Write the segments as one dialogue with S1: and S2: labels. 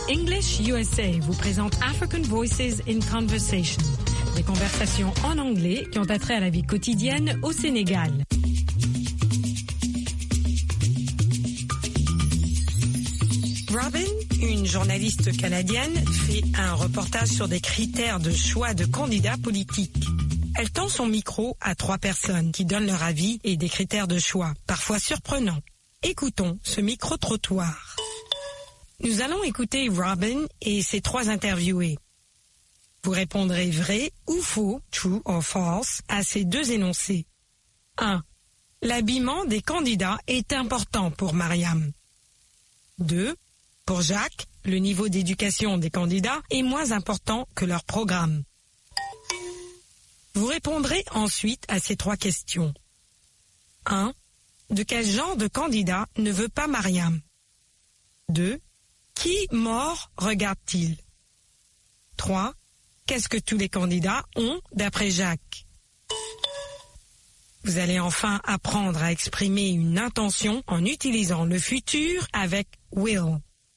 S1: English USA vous présente African Voices in Conversation, des conversations en anglais qui ont attrait à la vie quotidienne au Sénégal. Robin, une journaliste canadienne, fait un reportage sur des critères de choix de candidats politiques. Elle tend son micro à 3 personnes qui donnent leur avis et des critères de choix, parfois surprenants. Écoutons ce micro-trottoir. Nous allons écouter Robin et ses 3 interviewés. Vous répondrez vrai ou faux, true or false, à ces 2 énoncés. 1. L'habillement des candidats est important pour Mariam. 2. Pour Jacques, le niveau d'éducation des candidats est moins important que leur programme. Vous répondrez ensuite à ces 3 questions. 1. De quel genre de candidat ne veut pas Mariam? 2. Qui mort regarde-t-il? 3. Qu'est-ce que tous les candidats ont d'après Jacques? Vous allez enfin apprendre à exprimer une intention en utilisant le futur avec will.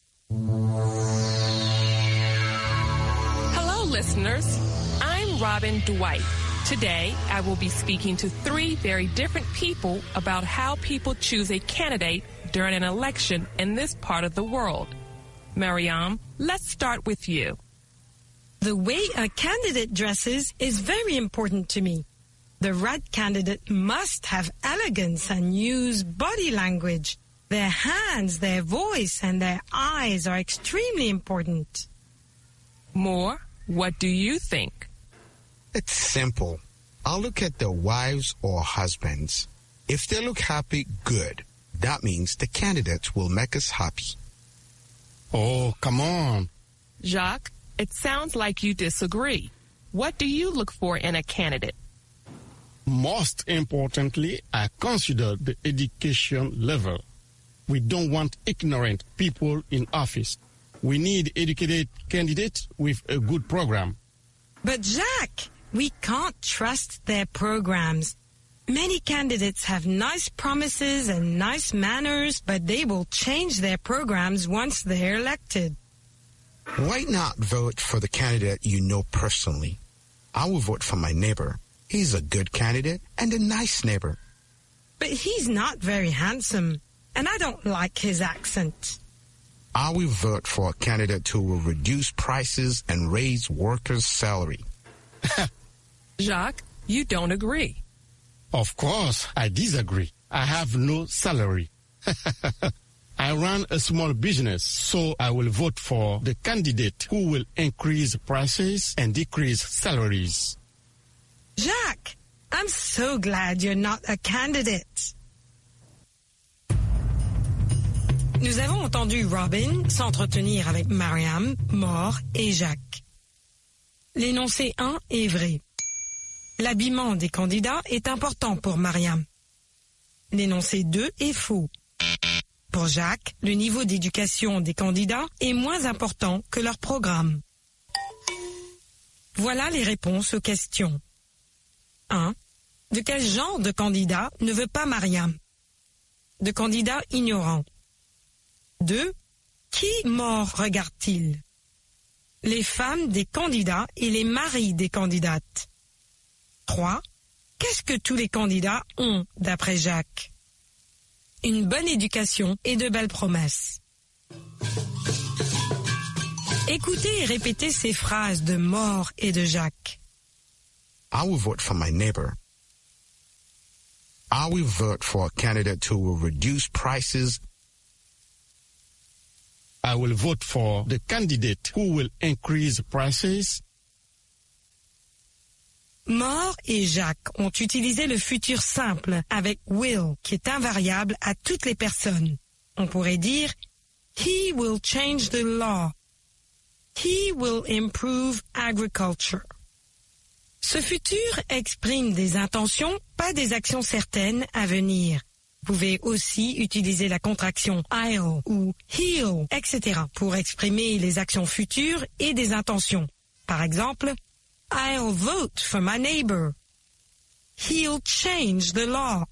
S2: Hello, listeners. I'm Robin Dwight. Today, I will be speaking to 3 very different people about how people choose a candidate during an election in this part of the world. Mariam, let's start with you.
S1: The way a candidate dresses is very important to me. The right candidate must have elegance and use body language. Their hands, their voice, and their eyes are extremely important.
S2: Moore, what do you think?
S3: It's simple. I'll look at their wives or husbands. If they look happy, good. That means the candidate will make us happy.
S4: Oh, come on.
S2: Jacques, it sounds like you disagree. What do you look for in a candidate?
S4: Most importantly, I consider the education level. We don't want ignorant people in office. We need educated candidates with a good program.
S1: But Jacques, we can't trust their programs. Many candidates have nice promises and nice manners, but they will change their programs once they're elected.
S3: Why not vote for the candidate you know personally? I will vote for my neighbor. He's a good candidate and a nice neighbor.
S1: But he's not very handsome, and I don't like his accent.
S3: I will vote for a candidate who will reduce prices and raise workers' salary.
S2: Jacques, you don't agree.
S4: Of course, I disagree. I have no salary. I run a small business, so I will vote for the candidate who will increase prices and decrease salaries.
S1: Jacques, I'm so glad you're not a candidate. Nous avons entendu Robin s'entretenir avec Mariam, Moore et Jacques. L'énoncé 1 est vrai. L'habillement des candidats est important pour Mariam. L'énoncé 2 est faux. Pour Jacques, le niveau d'éducation des candidats est moins important que leur programme. Voilà les réponses aux questions. 1. De quel genre de candidat ne veut pas Mariam? De candidat ignorant. 2. Qui mort regarde-t-il? Les femmes des candidats et les maris des candidates. 3. Qu'est-ce que tous les candidats ont d'après Jacques? Une bonne éducation et de belles promesses. Écoutez et répétez ces phrases de Moore et de Jacques.
S3: I will vote for my neighbor. I will vote for a candidate who will reduce prices.
S4: I will vote for the candidate who will increase prices.
S1: Moore et Jacques ont utilisé le futur simple avec will, qui est invariable à toutes les personnes. On pourrait dire « He will change the law ». « He will improve agriculture ». Ce futur exprime des intentions, pas des actions certaines à venir. Vous pouvez aussi utiliser la contraction « I'll » ou « he'll », etc. pour exprimer les actions futures et des intentions. Par exemple, I'll vote for my neighbor. He'll change the law.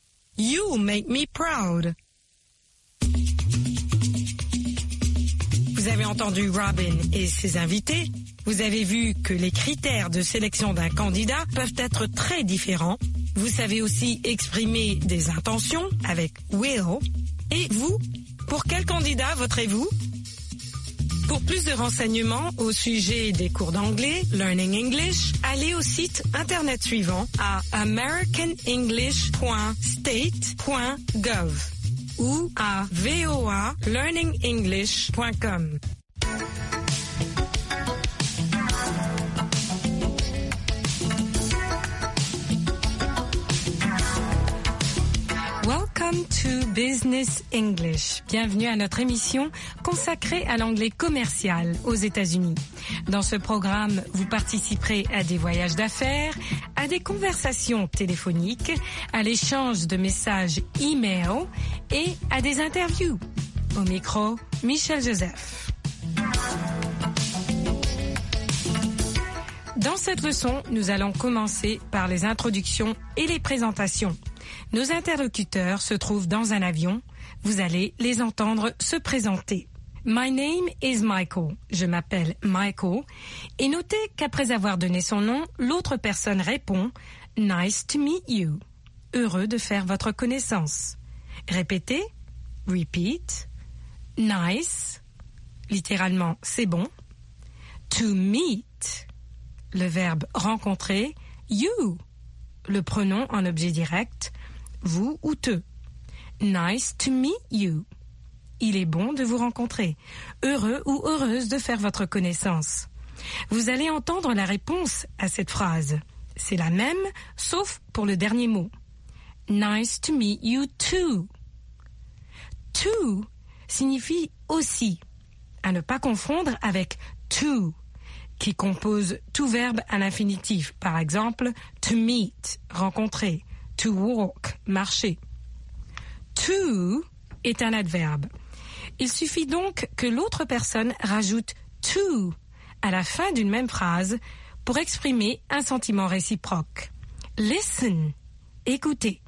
S1: You'll make me proud. Vous avez entendu Robin et ses invités. Vous avez vu que les critères de sélection d'un candidat peuvent être très différents. Vous savez aussi exprimer des intentions avec will. Et vous, pour quel candidat voterez-vous? Pour plus de renseignements au sujet des cours d'anglais, Learning English, allez au site internet suivant à americanenglish.state.gov ou à voalearningenglish.com. Welcome to Business English. Bienvenue à notre émission consacrée à l'anglais commercial aux États-Unis. Dans ce programme, vous participerez à des voyages d'affaires, à des conversations téléphoniques, à l'échange de messages e-mail et à des interviews. Au micro, Michel Joseph. Dans cette leçon, nous allons commencer par les introductions et les présentations. Nos interlocuteurs se trouvent dans un avion. Vous allez les entendre se présenter. My name is Michael. Je m'appelle Michael. Et notez qu'après avoir donné son nom, l'autre personne répond « Nice to meet you ». Heureux de faire votre connaissance. Répétez. Repeat. Nice. Littéralement, c'est bon. To meet. Le verbe rencontrer. You. Le pronom en objet direct. Vous ou te. Nice to meet you. Il est bon de vous rencontrer. Heureux ou heureuse de faire votre connaissance. Vous allez entendre la réponse à cette phrase. C'est la même, sauf pour le dernier mot. Nice to meet you too. To signifie aussi. À ne pas confondre avec to, qui compose tout verbe à l'infinitif. Par exemple, to meet, rencontrer. To walk, marcher. To est un adverbe. Il suffit donc que l'autre personne rajoute to à la fin d'une même phrase pour exprimer un sentiment réciproque. Listen, écoutez.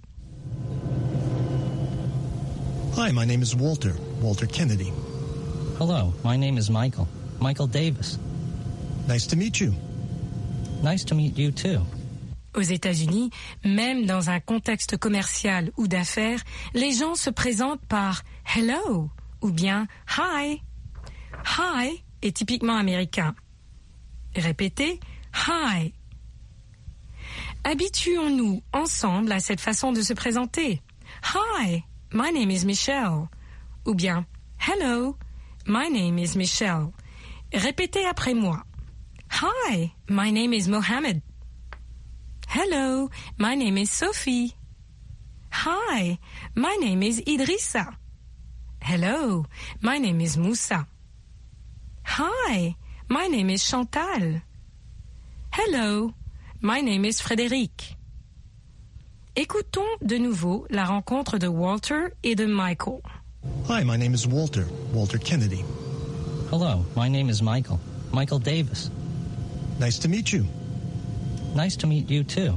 S5: Hi, my name is Walter Kennedy.
S6: Hello, my name is Michael Davis.
S5: Nice to meet you.
S6: Nice to meet you too.
S1: Aux États-Unis, même dans un contexte commercial ou d'affaires, les gens se présentent par « hello » ou bien « hi ». « Hi » est typiquement américain. Répétez « hi ». Habituons-nous ensemble à cette façon de se présenter. « Hi, my name is Michelle » ou bien « hello, my name is Michelle ». Répétez après moi. « Hi, my name is Mohammed ». Hello, my name is Sophie. Hi, my name is Idrissa. Hello, my name is Moussa. Hi, my name is Chantal. Hello, my name is Frédéric. Écoutons de nouveau la rencontre de Walter et de Michael.
S5: Hi, my name is Walter Kennedy.
S6: Hello, my name is Michael Davis.
S5: Nice to meet you.
S6: Nice to meet you too.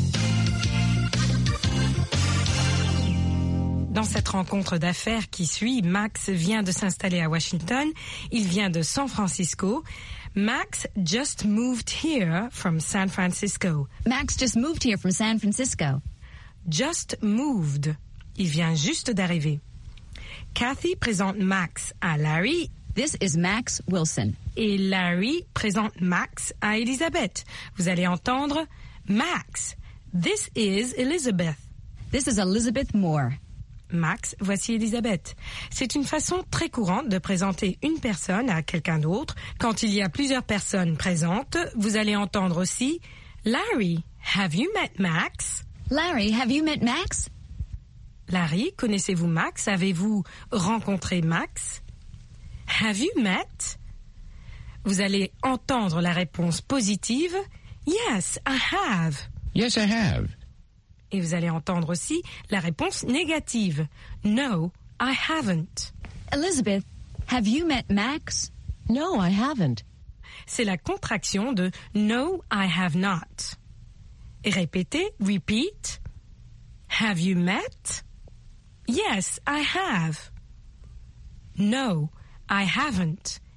S1: Dans cette rencontre d'affaires qui suit, Max vient de s'installer à Washington. Il vient de San Francisco. Max just moved here from San Francisco.
S7: Max just moved here from San Francisco.
S1: Just moved. Il vient juste d'arriver. Kathy présente Max à Larry.
S7: This is Max Wilson.
S1: Et Larry présente Max à Elizabeth. Vous allez entendre Max. This is Elizabeth.
S7: This is Elizabeth Moore.
S1: Max, voici Elizabeth. C'est une façon très courante de présenter une personne à quelqu'un d'autre. Quand il y a plusieurs personnes présentes, vous allez entendre aussi Larry, have you met Max?
S7: Larry, have you met Max?
S1: Larry, connaissez-vous Max? Avez-vous rencontré Max? Have you met? Vous allez entendre la réponse positive. Yes, I have.
S3: Yes, I have.
S1: Et vous allez entendre aussi la réponse négative. No, I haven't.
S7: Elizabeth, have you met Max?
S8: No, I haven't.
S1: C'est la contraction de No, I have not. Et répétez, repeat. Have you met? Yes, I have. No, I haven't.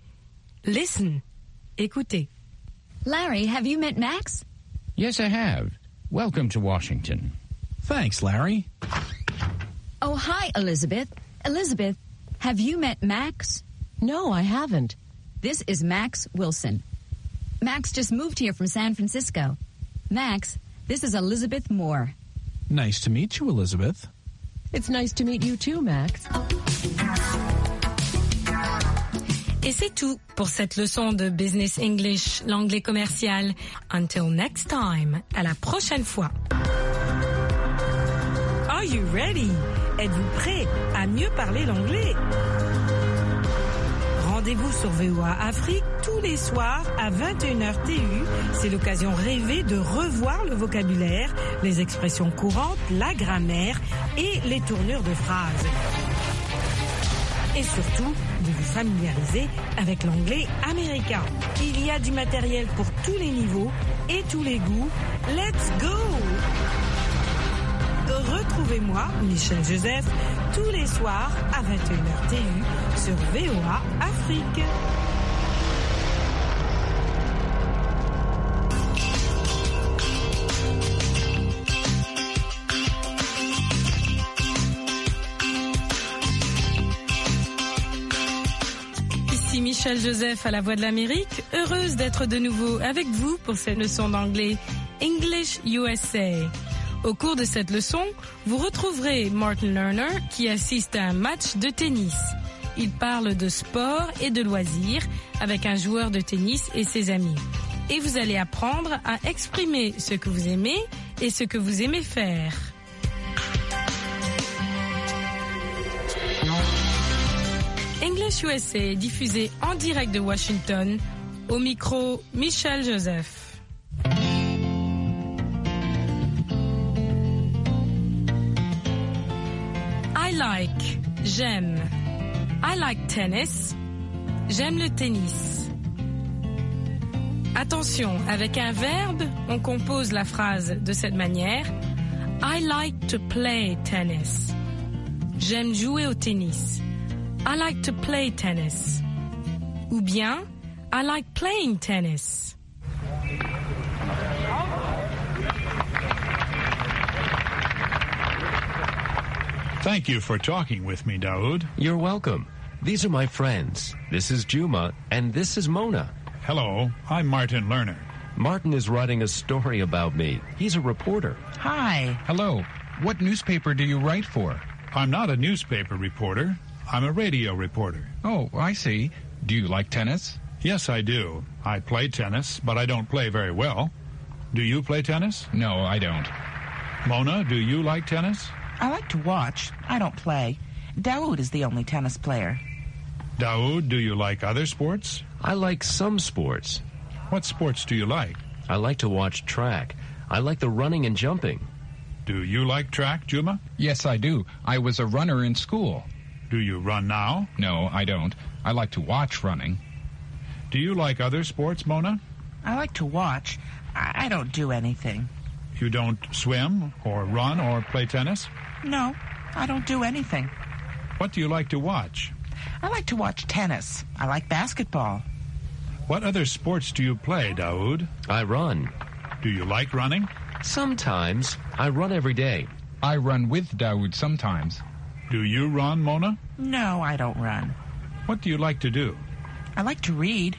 S1: Listen. Écoutez.
S7: Larry, have you met Max?
S8: Yes, I have. Welcome to Washington.
S5: Thanks, Larry.
S7: Oh, hi, Elizabeth. Elizabeth, have you met Max?
S9: No, I haven't.
S7: This is Max Wilson. Max just moved here from San Francisco. Max, this is Elizabeth Moore.
S5: Nice to meet you, Elizabeth.
S9: It's nice to meet you too, Max.
S1: Et c'est tout pour cette leçon de Business English, l'anglais commercial. Until next time, à la prochaine fois. Are you ready? Êtes-vous prêt à mieux parler l'anglais? Rendez-vous sur VOA Afrique tous les soirs à 21h TU. C'est l'occasion rêvée de revoir le vocabulaire, les expressions courantes, la grammaire et les tournures de phrases. Et surtout, de vous familiariser avec l'anglais américain. Il y a du matériel pour tous les niveaux et tous les goûts. Let's go! Retrouvez-moi, Michel Joseph, tous les soirs à 21h TU sur VOA Afrique. Ici Michel Joseph à la Voix de l'Amérique, heureuse d'être de nouveau avec vous pour cette leçon d'anglais English USA. Au cours de cette leçon, vous retrouverez Martin Lerner qui assiste à un match de tennis. Il parle de sport et de loisirs avec un joueur de tennis et ses amis. Et vous allez apprendre à exprimer ce que vous aimez et ce que vous aimez faire. English USA est diffusé en direct de Washington. Au micro, Michel Joseph. I like, j'aime. I like tennis. J'aime le tennis. Attention, avec un verbe, on compose la phrase de cette manière. I like to play tennis. J'aime jouer au tennis. I like to play tennis. Ou bien, I like playing tennis.
S10: Thank you for talking with me, Daoud.
S11: You're welcome. These are my friends. This is Juma, and this is Mona.
S10: Hello, I'm Martin Lerner.
S11: Martin is writing a story about me. He's a reporter.
S12: Hi.
S13: Hello. What newspaper do you write for?
S10: I'm not a newspaper reporter. I'm a radio reporter.
S13: Oh, I see. Do you like tennis?
S10: Yes, I do. I play tennis, but I don't play very well. Do you play tennis?
S13: No, I don't.
S10: Mona, do you like tennis?
S12: I like to watch. I don't play. Daoud is the only tennis player.
S10: Daoud, do you like other sports?
S11: I like some sports.
S10: What sports do you like?
S11: I like to watch track. I like the running and jumping.
S10: Do you like track, Juma?
S13: Yes, I do. I was a runner in school.
S10: Do you run now?
S13: No, I don't. I like to watch running.
S10: Do you like other sports, Mona?
S12: I like to watch. I don't do anything.
S10: You don't swim or run or play tennis?
S12: No, I don't do anything.
S10: What do you like to watch?
S12: I like to watch tennis. I like basketball.
S10: What other sports do you play, Daoud?
S11: I run.
S10: Do you like running?
S11: Sometimes. I run every day.
S13: I run with Daoud sometimes.
S10: Do you run, Mona?
S12: No, I don't run.
S10: What do you like to do?
S12: I like to read.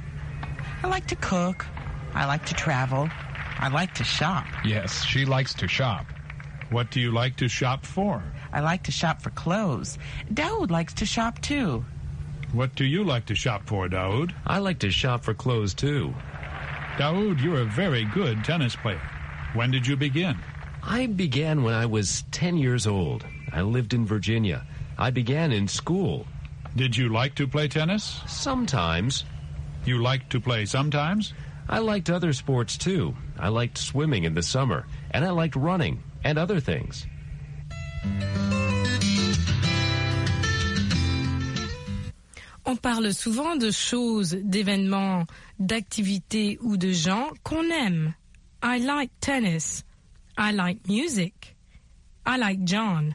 S12: I like to cook. I like to travel. I like to shop.
S13: Yes, she likes to shop.
S10: What do you like to shop for?
S12: I like to shop for clothes. Daoud likes to shop too.
S10: What do you like to shop for, Daoud?
S11: I like to shop for clothes too.
S10: Daoud, you're a very good tennis player. When did you begin?
S11: I began when I was 10 years old. I lived in Virginia. I began in school.
S10: Did you like to play tennis?
S11: Sometimes.
S10: You liked to play sometimes?
S11: I liked other sports too. I liked swimming in the summer, and I liked running and other things.
S1: On parle souvent de choses, d'événements, d'activités ou de gens qu'on aime. I like tennis. I like music. I like John.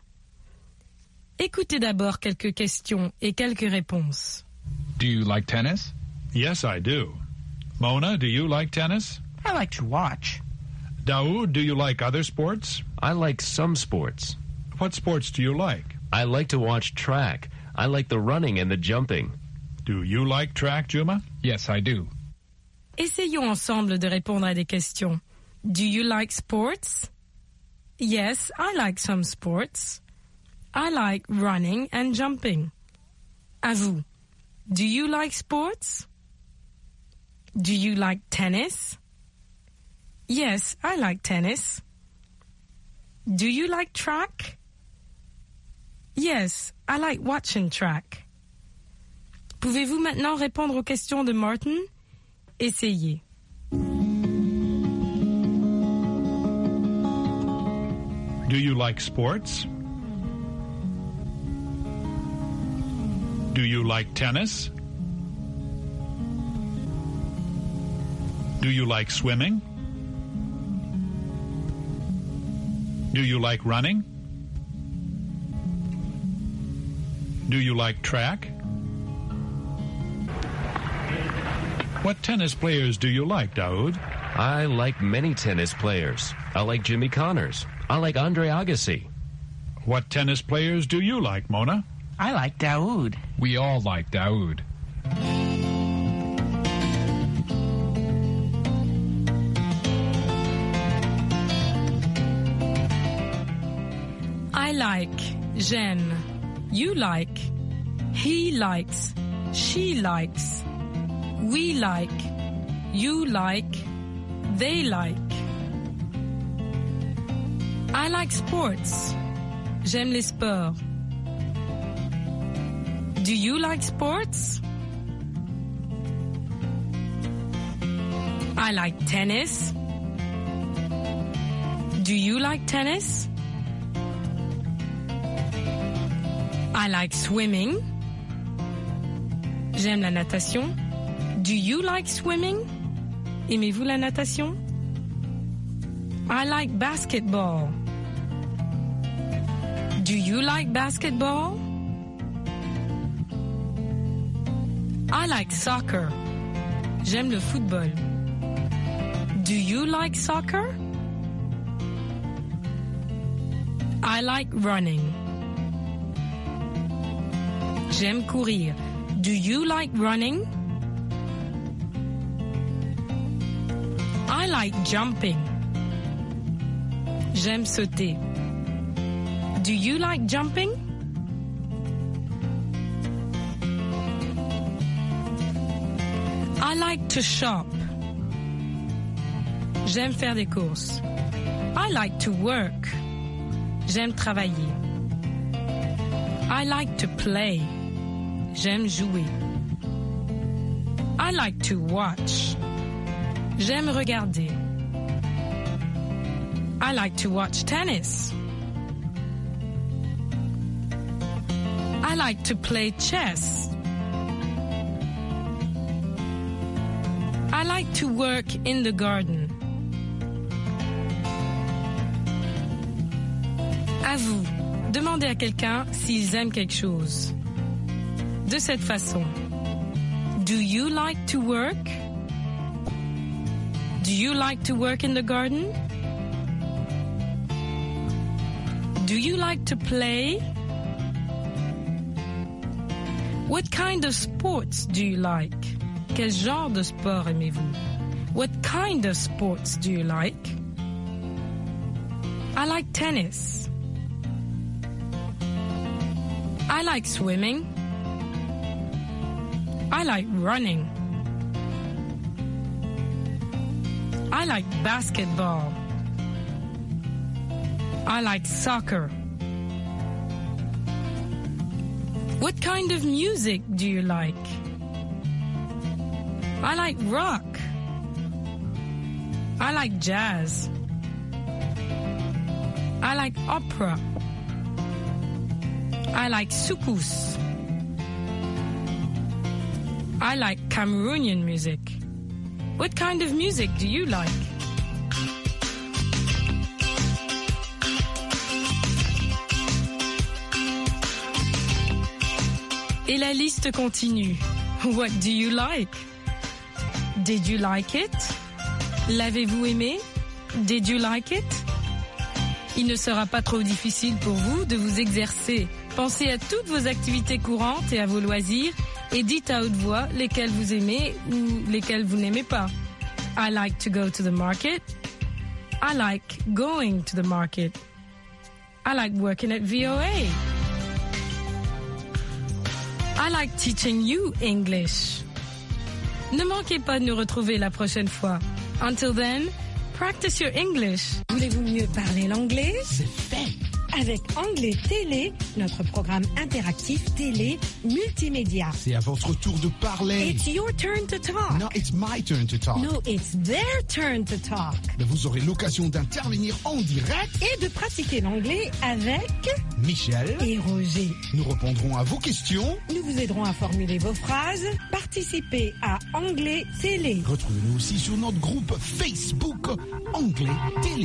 S1: Écoutez d'abord quelques questions et quelques réponses.
S13: Do you like tennis?
S10: Yes, I do. Mona, do you like tennis?
S12: I like to watch.
S10: Daoud, do you like other sports?
S11: I like some sports.
S10: What sports do you like?
S11: I like to watch track. I like the running and the jumping.
S10: Do you like track, Juma?
S13: Yes, I do.
S1: Essayons ensemble de répondre à des questions. Do you like sports? Yes, I like some sports. I like running and jumping. À vous. Do you like sports? Do you like tennis? Yes, I like tennis. Do you like track? Yes, I like watching track. Pouvez-vous maintenant répondre aux questions de Martin? Essayez.
S10: Do you like sports? Do you like tennis? Do you like swimming? Do you like running? Do you like track? What tennis players do you like, Daoud?
S11: I like many tennis players. I like Jimmy Connors. I like Andre Agassi.
S10: What tennis players do you like, Mona?
S12: I like Daoud.
S13: We all like Daoud.
S1: I like, j'aime, you like, he likes, she likes, we like, you like, they like. I like sports. J'aime les sports. Do you like sports? I like tennis. Do you like tennis? I like swimming. J'aime la natation. Do you like swimming? Aimez-vous la natation? I like basketball. Do you like basketball? I like soccer. J'aime le football. Do you like soccer? I like running. J'aime courir. Do you like running? I like jumping. J'aime sauter. Do you like jumping? I like to shop. J'aime faire des courses. I like to work. J'aime travailler. I like to play. J'aime jouer. I like to watch. J'aime regarder. I like to watch tennis. I like to play chess. I like to work in the garden. À vous, demandez à quelqu'un s'ils aiment quelque chose. De cette façon. Do you like to work? Do you like to work in the garden? Do you like to play? What kind of sports do you like? Quel genre de sport aimez-vous? What kind of sports do you like? I like tennis. I like swimming. I like running. I like basketball. I like soccer. What kind of music do you like? I like rock. I like jazz. I like opera. I like soukous. I like Cameroonian music. What kind of music do you like? Et la liste continue. What do you like? Did you like it? L'avez-vous aimé? Did you like it? Il ne sera pas trop difficile pour vous de vous exercer. Pensez à toutes vos activités courantes et à vos loisirs et dites à haute voix lesquelles vous aimez ou lesquelles vous n'aimez pas. I like to go to the market. I like going to the market. I like working at VOA. I like teaching you English. Ne manquez pas de nous retrouver la prochaine fois. Until then, practice your English. Voulez-vous mieux parler l'anglais?
S5: C'est fait.
S1: Avec Anglais Télé, notre programme interactif télé multimédia.
S5: C'est à votre tour de parler.
S1: It's your turn to talk.
S5: No, it's my turn to talk.
S1: No, it's their turn to talk.
S5: Mais vous aurez l'occasion d'intervenir en direct
S1: et de pratiquer l'anglais avec
S5: Michel
S1: et Roger.
S5: Nous répondrons à vos questions.
S1: Nous vous aiderons à formuler vos phrases. Participez à Anglais Télé.
S5: Retrouvez-nous aussi sur notre groupe Facebook Anglais Télé.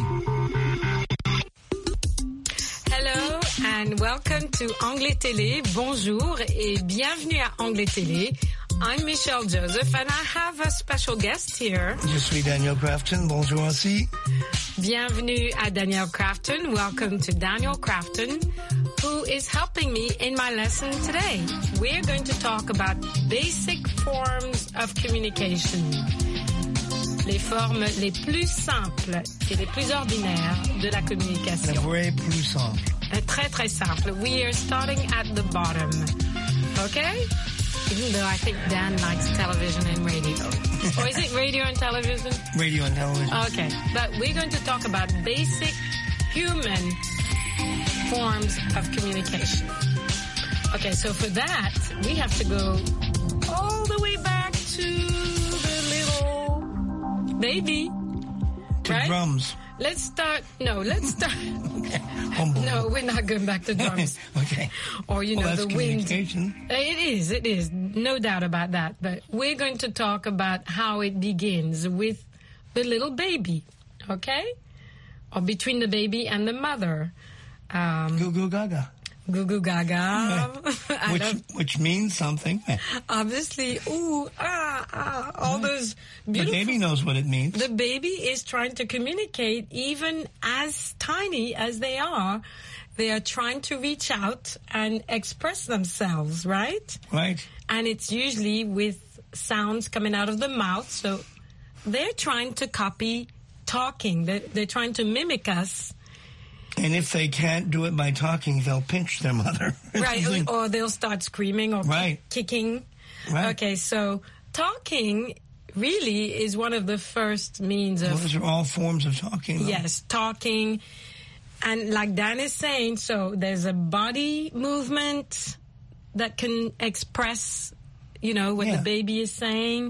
S1: Hello and welcome to Anglais Télé. Bonjour et bienvenue à Anglais Télé. I'm Michelle Joseph and I have a special guest here.
S14: Je suis Daniel Crafton. Bonjour aussi.
S1: Bienvenue à Daniel Crafton. Welcome to Daniel Crafton, who is helping me in my lesson today. We're going to talk about basic forms of communication. Les formes les plus simples et les plus ordinaires de la communication.
S14: La vraie plus simple.
S1: Très très simple. We are starting at the bottom. Okay? Even though I think Dan likes television and radio. Or is it radio and television?
S14: Radio and television.
S1: Okay. But we're going to talk about basic human forms of communication. Okay, so for that, we have to go all the way back to baby.
S14: To
S1: right?
S14: drums.
S1: Let's start. No, we're not going back to drums.
S14: Okay.
S1: Or,
S14: that's
S1: the wind.
S14: It
S1: is. No doubt about that. But we're going to talk about how it begins with the little baby. Okay? Or between the baby and the mother.
S14: Goo goo gaga.
S1: Goo goo gaga.
S14: Which means something.
S1: Obviously, all those beautiful...
S14: The baby knows what it means.
S1: The baby is trying to communicate, even as tiny as they are. They are trying to reach out and express themselves, right?
S14: Right.
S1: And it's usually with sounds coming out of the mouth. So they're trying to copy talking. They're trying to mimic us.
S14: And if they can't do it by talking, they'll pinch their mother.
S1: Right, or they'll start screaming or kicking.
S14: Right.
S1: Okay, so talking really is one of the first means of...
S14: Those are all forms of talking, though.
S1: Yes, talking. And like Dan is saying, so there's a body movement that can express, what the baby is saying.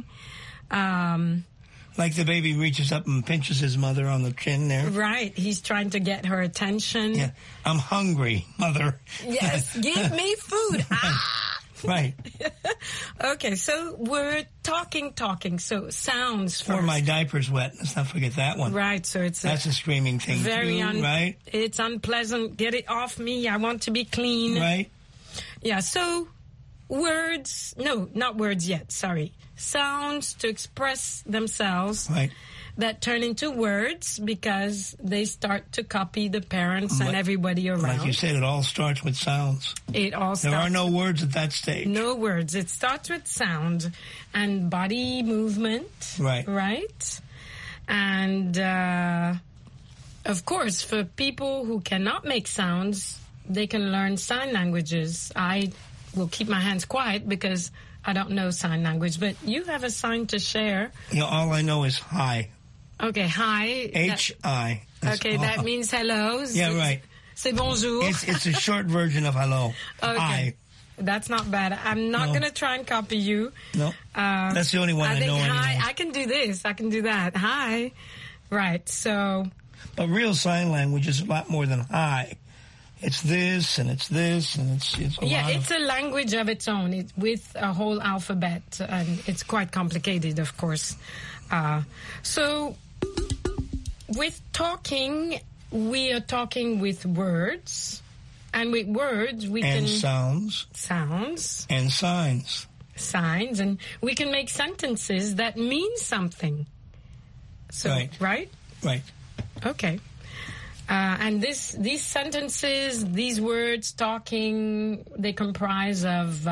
S14: Like the baby reaches up and pinches his mother on the chin there.
S1: Right. He's trying to get her attention.
S14: Yeah. I'm hungry, mother.
S1: Yes. Give me food.
S14: Right.
S1: Okay. So we're talking. So sounds first.
S14: Or my diaper's wet. Let's not forget that one.
S1: Right. So
S14: that's a screaming thing
S1: very
S14: too, right?
S1: It's unpleasant. Get it off me. I want to be clean.
S14: Right.
S1: Yeah. So words. No, not words yet. Sorry. Sounds to express themselves that turn into words because they start to copy the parents and everybody around.
S14: Like you said, it all starts with sounds.
S1: There
S14: are no words at that stage.
S1: No words. It starts with sound and body movement. Right? And, of course, for people who cannot make sounds, they can learn sign languages. I will keep my hands quiet because I don't know sign language, but you have a sign to share.
S14: All I know is hi.
S1: Okay, hi.
S14: H-I.
S1: Okay, that means hello.
S14: Yeah, right.
S1: C'est bonjour.
S14: It's a short version of hello.
S1: Okay.
S14: Hi.
S1: That's not bad. I'm not going to try and copy you.
S14: No. That's the only one I know anyway.
S1: Hi, I can do this. I can do that. Hi. Right, so...
S14: But real sign language is a lot more than hi. It's this, and it's this, and it's
S1: it's a language of its own, with a whole alphabet, and it's quite complicated, of course. So, with talking, we are talking with words, and with words we can...
S14: And sounds.
S1: Sounds.
S14: And signs.
S1: signs, and we can make sentences that mean something. So, right?
S14: Right.
S1: Okay. And these sentences, these words, talking, they comprise of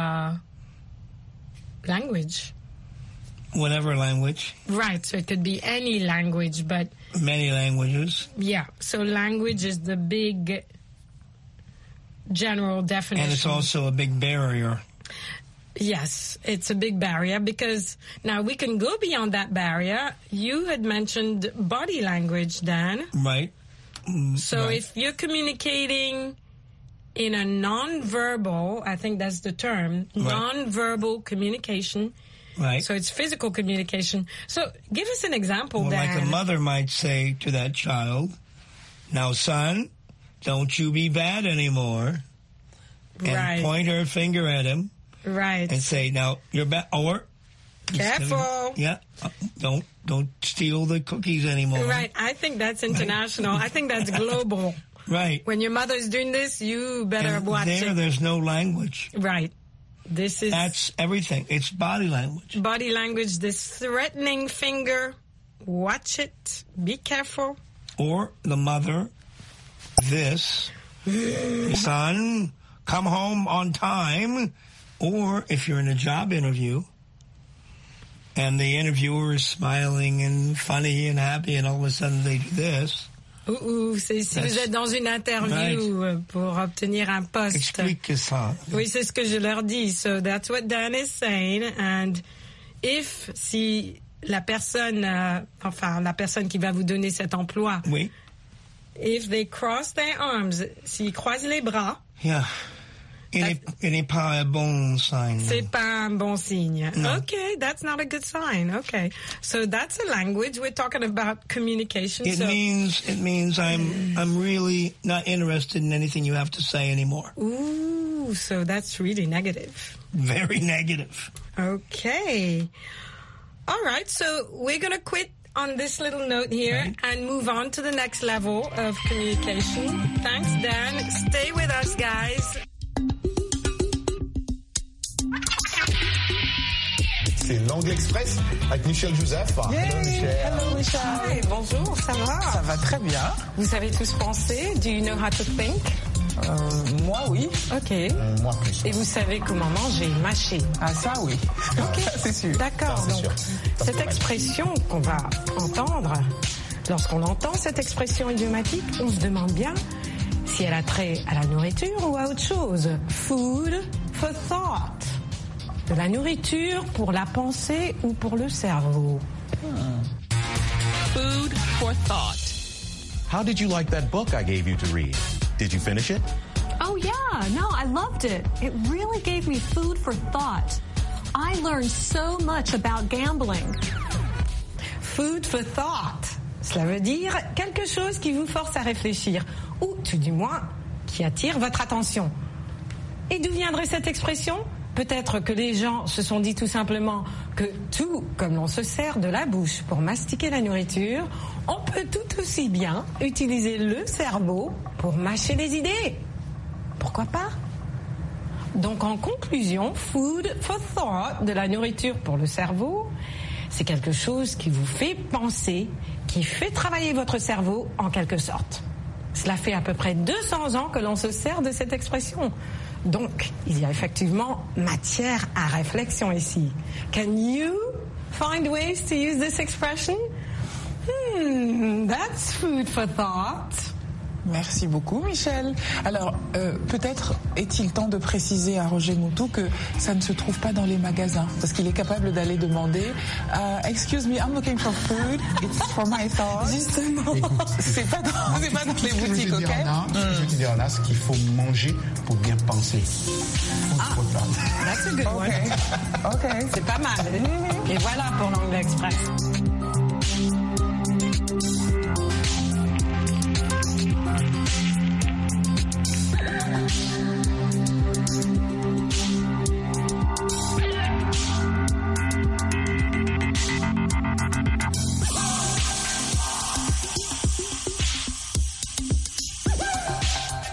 S1: language.
S14: Whatever language.
S1: Right. So it could be any language, but...
S14: Many languages.
S1: Yeah. So language is the big general definition.
S14: And it's also a big barrier.
S1: Yes, it's a big barrier because now we can go beyond that barrier. You had mentioned body language, Dan.
S14: Right.
S1: So if you're communicating in a non-verbal, I think that's the term, non-verbal communication.
S14: Right.
S1: So it's physical communication. So give us an example, Dan.
S14: Like a mother might say to that child, now, son, don't you be bad anymore. And point her finger at him.
S1: Right.
S14: And say, now, you're bad. Or...
S1: Careful.
S14: Yeah. Don't steal the cookies anymore.
S1: Right. I think that's international. I think that's global.
S14: Right.
S1: When your mother's doing this, you better watch it.
S14: There's no language.
S1: Right.
S14: That's everything. It's body language.
S1: Body language, this threatening finger. Watch it. Be careful.
S14: Or the mother, this, son, come home on time. Or if you're in a job interview and the interviewer is smiling and funny and happy and all of a sudden they do this.
S1: C'est si vous êtes dans une interview pour obtenir un poste.
S14: Explique ça.
S1: Oui, c'est ce que je leur dis. So that's what Dan is saying. And si la personne, la personne qui va vous donner cet emploi, if they cross their arms, s'ils croisent les bras,
S14: il n'est pas un bon signe.
S1: C'est pas un bon signe.
S14: No.
S1: Okay, that's not a good sign. Okay, so that's a language. We're talking about communication.
S14: It means I'm really not interested in anything you have to say anymore.
S1: Ooh, so that's really negative.
S14: Very negative.
S1: Okay. All right, so we're going to quit on this little note here and move on to the next level of communication. Thanks, Dan. Stay with us, guys.
S15: C'est l'Angle Express avec Michel Joseph.
S1: Hello, Michel.
S16: Hello, Michel.
S1: Hi, bonjour, ça va?
S16: Ça va très bien.
S1: Vous savez tous penser? Do you know how to think?
S16: Moi, oui.
S1: Ok.
S15: Moi, plus.
S1: Et vous savez comment manger, mâcher?
S16: Ah, ça, oui.
S1: Ok,
S16: c'est sûr.
S1: D'accord. Donc, cette expression qu'on va entendre, lorsqu'on entend cette expression idiomatique, on se demande bien si elle a trait à la nourriture ou à autre chose. Food for thought. De la nourriture pour la pensée ou pour le cerveau.
S2: Food for thought.
S17: How did you like that book I gave you to read? Did you finish it?
S18: Oh yeah, no, I loved it. It really gave me food for thought. I learned so much about gambling.
S1: Food for thought. Cela veut dire quelque chose qui vous force à réfléchir, ou tout du moins qui attire votre attention. Et d'où viendrait cette expression ? Peut-être que les gens se sont dit tout simplement que tout comme l'on se sert de la bouche pour mastiquer la nourriture, on peut tout aussi bien utiliser le cerveau pour mâcher les idées. Pourquoi pas ? Donc en conclusion, food for thought, de la nourriture pour le cerveau, c'est quelque chose qui vous fait penser, qui fait travailler votre cerveau en quelque sorte. Cela fait à peu près 200 ans que l'on se sert de cette expression. Donc, il y a effectivement matière à réflexion ici. Can you find ways to use this expression? That's food for thought.
S16: Merci beaucoup, Michel. Alors, peut-être est-il temps de préciser à Roger Moutou que ça ne se trouve pas dans les magasins, parce qu'il est capable d'aller demander Excuse me, I'm looking for food. It's for my thoughts.
S1: Justement.
S16: C'est pas dans les boutiques, ok?
S15: Ce que je veux te dire là, c'est qu'il faut manger pour bien penser.
S1: That's a good one.
S16: Ok.
S1: C'est pas mal. Et voilà pour l'Angle Express.